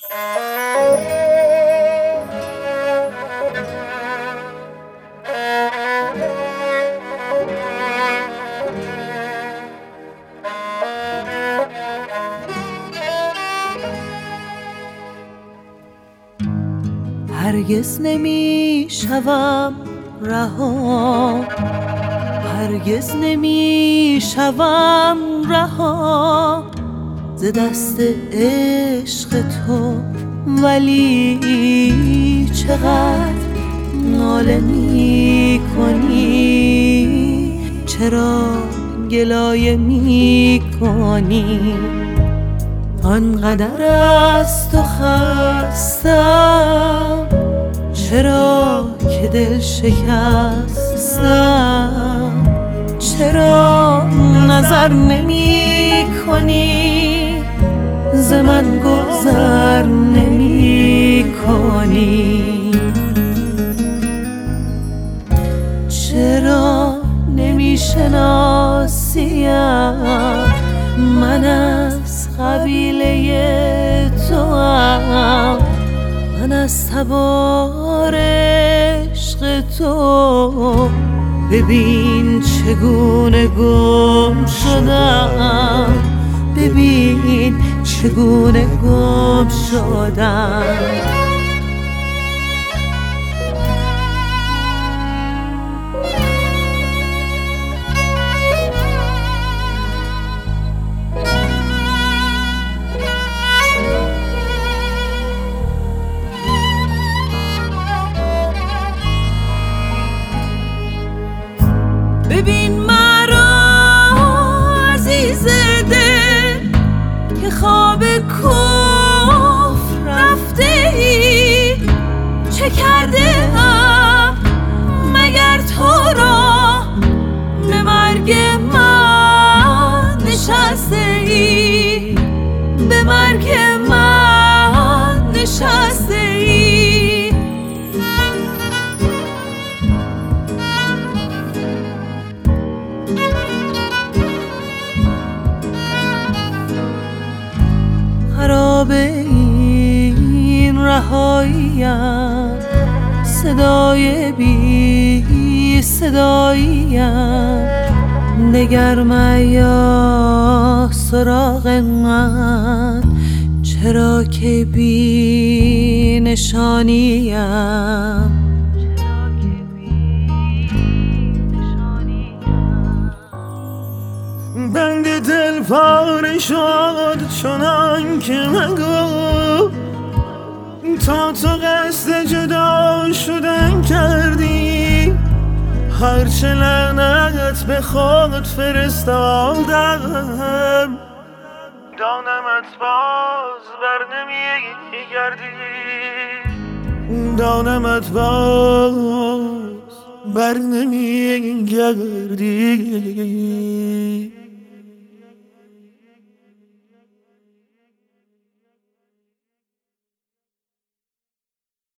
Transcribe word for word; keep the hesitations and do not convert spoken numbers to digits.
هرگز نمی شوم رها، هرگز نمی شوم رها ز دست عشق تو، ولی چقدر ناله می کنی، چرا گلایه می کنی؟ آنقدر از تو خستم، چرا که دل شکستم؟ چرا نظر نمی کنی، ز من گذر نمی کنی؟ چرا نمی شناسیم من از قبیله تو ام، من از تبار عشق تو؟ ببین چگونه گم شدم، ببین چگونه گم شدم. ببین مرا عزیز دل که خواب کفر رفته ای، چه کرده ام مگر تو را به مرگ من نشسته ای، به مرگ من نشسته ای؟ خراب این رهاییم، صدای بی صداییم، دگر میا سراغ من، چرا که بی نشانیم؟ بند دل پاره شد چنان که مگو، تا تو قصد جدا شدن کردی، هرچه لعنت به خود فرستادم، دانمت باز بر نمی گردی، دانمت باز بر نمی گردی.